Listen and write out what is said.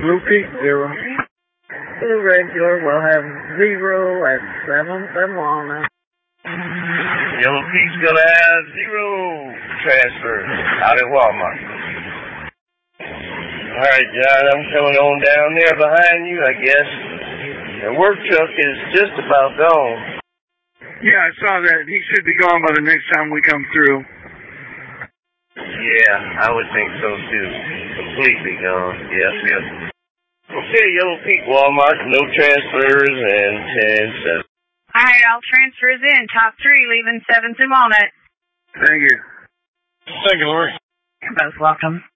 Blue Peak, 0. Blue Regular will have 0 at 7th and Walnut. Yellow Peak's gonna have 0 transfers out at Walmart. Alright, John, I'm coming on down there behind you, I guess. The work truck is just about gone. Yeah, I saw that. He should be gone by the next time we come through. Yeah, I would think so too. Completely gone. Yep. Okay, Yellow Peak Walmart, no transfers and 10-7. Alright, all transfers in. Top 3, leaving 7th and Walnut. Thank you. Thank you, Lori. You're both welcome.